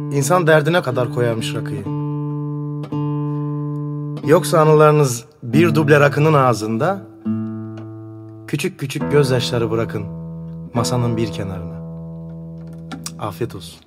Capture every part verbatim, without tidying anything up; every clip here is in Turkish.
İnsan derdine kadar koyarmış rakıyı. Yoksa anılarınız bir duble rakının ağzında, küçük küçük gözyaşları bırakın masanın bir kenarına. Afiyet olsun.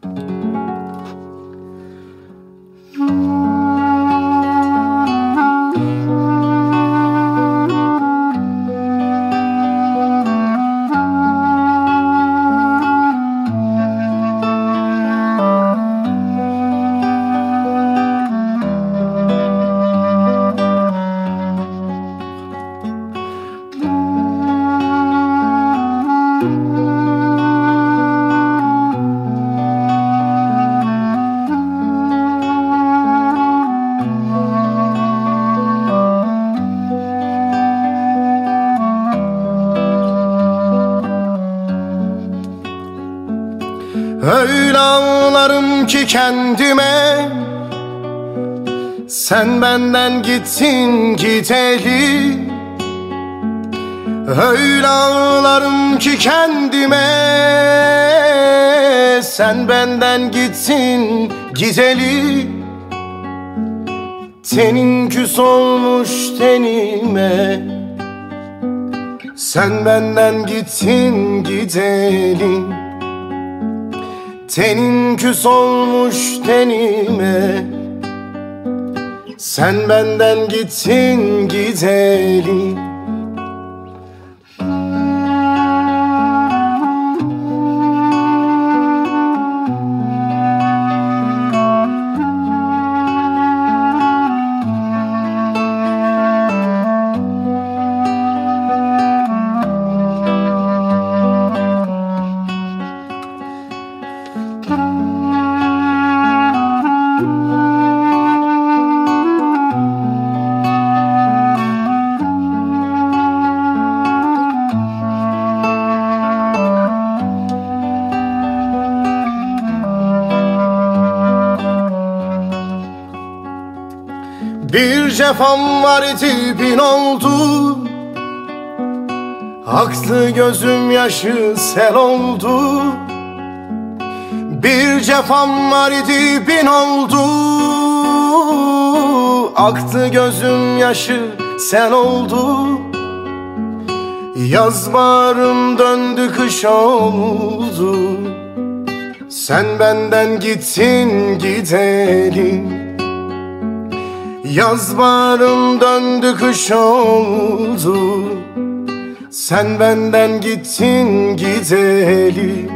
Öyle ağlarım ki kendime, sen benden gittin gideli. Öyle ağlarım ki kendime, sen benden gittin gideli. Tenin küs olmuş tenime, sen benden gittin gideli. Tenin küs olmuş tenime, sen benden gittin gideli. Bir cefam vardı bin oldu, aktı gözüm yaşı sel oldu. Bir cefam vardı bin oldu, aktı gözüm yaşı sel oldu. Yaz baharım döndü kış oldu, sen benden gittin gideli. Yaz baharım döndü kış oldu, sen benden gittin gideli.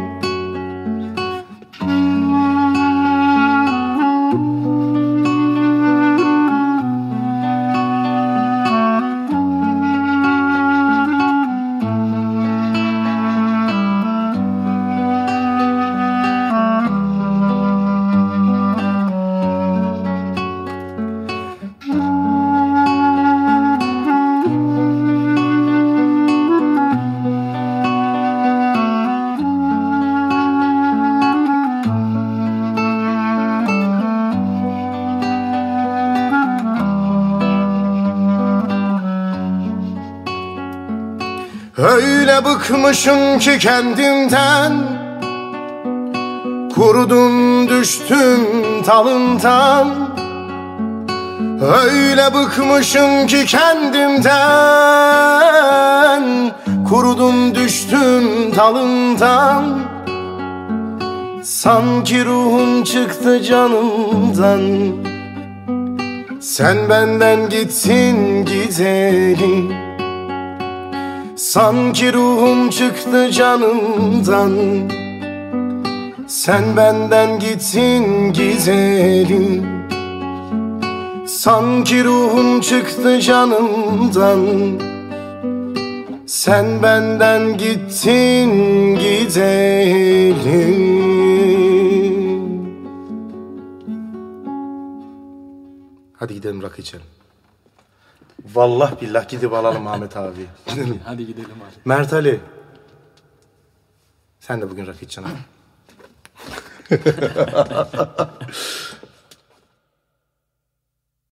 Öyle bıkmışım ki kendimden, kurudum düştüm dalından. Öyle bıkmışım ki kendimden, kurudum düştüm dalından. Sanki ruhum çıktı canımdan, sen benden gittin gideli. Sanki ruhum çıktı canımdan, sen benden gittin gideli. Sanki ruhum çıktı canımdan, sen benden gittin gideli. Hadi gidelim rakı içelim. Vallahi billah gidip alalım Ahmet abi. Gidelim. Hadi gidelim abi. Mert Ali, sen de bugün rakı içeceksin abi.